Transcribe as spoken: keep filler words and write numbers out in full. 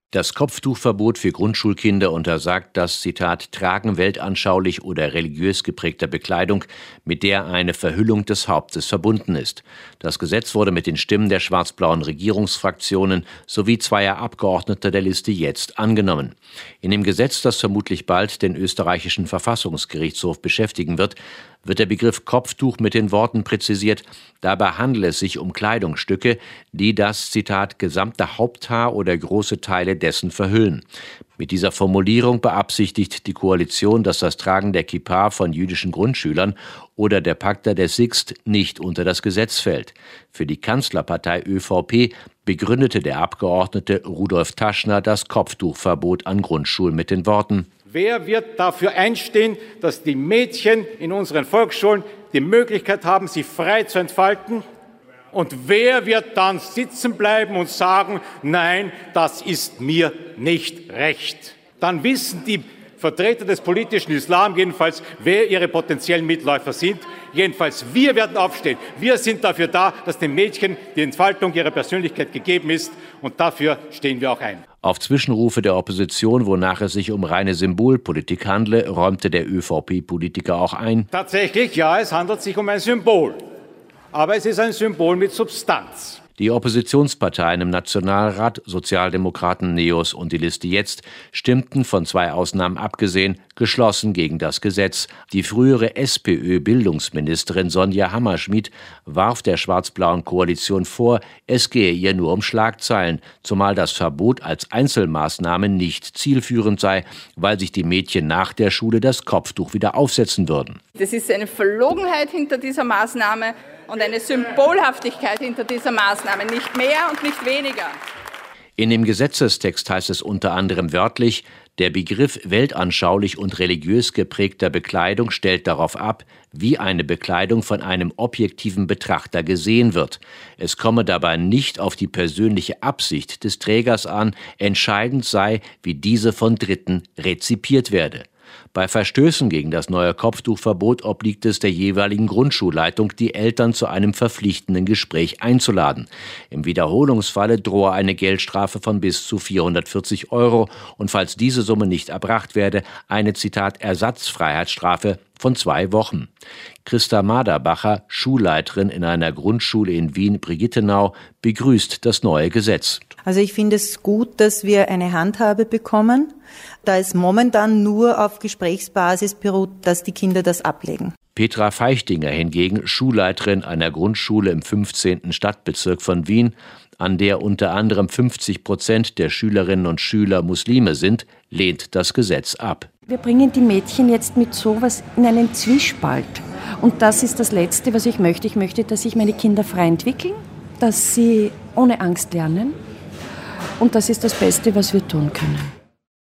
Das Kopftuchverbot für Grundschulkinder untersagt das, Zitat, Tragen weltanschaulich oder religiös geprägter Bekleidung, mit der eine Verhüllung des Hauptes verbunden ist. Das Gesetz wurde mit den Stimmen der schwarz-blauen Regierungsfraktionen sowie zweier Abgeordneter der Liste Jetzt angenommen. In dem Gesetz, das vermutlich bald den österreichischen Verfassungsgerichtshof beschäftigen wird, wird der Begriff Kopftuch mit den Worten präzisiert, dabei handele es sich um Kleidungsstücke, die das, Zitat, gesamte Haupthaar oder große Teile dessen verhüllen. Mit dieser Formulierung beabsichtigt die Koalition, dass das Tragen der Kippa von jüdischen Grundschülern oder der Pacta der Sixt nicht unter das Gesetz fällt. Für die Kanzlerpartei ÖVP begründete der Abgeordnete Rudolf Taschner das Kopftuchverbot an Grundschulen mit den Worten: Wer wird dafür einstehen, dass die Mädchen in unseren Volksschulen die Möglichkeit haben, sich frei zu entfalten? Und wer wird dann sitzen bleiben und sagen, nein, das ist mir nicht recht? Dann wissen die Vertreter des politischen Islam jedenfalls, wer ihre potenziellen Mitläufer sind. Jedenfalls, wir werden aufstehen. Wir sind dafür da, dass den Mädchen die Entfaltung ihrer Persönlichkeit gegeben ist. Und dafür stehen wir auch ein. Auf Zwischenrufe der Opposition, wonach es sich um reine Symbolpolitik handle, räumte der ÖVP-Politiker auch ein: Tatsächlich, ja, es handelt sich um ein Symbol. Aber es ist ein Symbol mit Substanz. Die Oppositionsparteien im Nationalrat, Sozialdemokraten, Neos und die Liste Jetzt, stimmten, von zwei Ausnahmen abgesehen, geschlossen gegen das Gesetz. Die frühere SPÖ-Bildungsministerin Sonja Hammerschmidt warf der schwarz-blauen Koalition vor, es gehe ihr nur um Schlagzeilen, zumal das Verbot als Einzelmaßnahme nicht zielführend sei, weil sich die Mädchen nach der Schule das Kopftuch wieder aufsetzen würden. Das ist eine Verlogenheit hinter dieser Maßnahme und eine Symbolhaftigkeit hinter dieser Maßnahme, nicht mehr und nicht weniger. In dem Gesetzestext heißt es unter anderem wörtlich: Der Begriff weltanschaulich und religiös geprägter Bekleidung stellt darauf ab, wie eine Bekleidung von einem objektiven Betrachter gesehen wird. Es komme dabei nicht auf die persönliche Absicht des Trägers an, entscheidend sei, wie diese von Dritten rezipiert werde. Bei Verstößen gegen das neue Kopftuchverbot obliegt es der jeweiligen Grundschulleitung, die Eltern zu einem verpflichtenden Gespräch einzuladen. Im Wiederholungsfalle drohe eine Geldstrafe von bis zu vierhundertvierzig Euro und falls diese Summe nicht erbracht werde, eine, Zitat, Ersatzfreiheitsstrafe von zwei Wochen. Christa Maderbacher, Schulleiterin in einer Grundschule in Wien-Brigittenau, begrüßt das neue Gesetz. Also ich finde es gut, dass wir eine Handhabe bekommen, da es momentan nur auf Gesprächsbasis beruht, dass die Kinder das ablegen. Petra Feichtinger hingegen, Schulleiterin einer Grundschule im fünfzehnten Stadtbezirk von Wien, an der unter anderem fünfzig Prozent der Schülerinnen und Schüler Muslime sind, lehnt das Gesetz ab. Wir bringen die Mädchen jetzt mit sowas in einen Zwiespalt. Und das ist das Letzte, was ich möchte. Ich möchte, dass sich meine Kinder frei entwickeln, dass sie ohne Angst lernen. Und das ist das Beste, was wir tun können.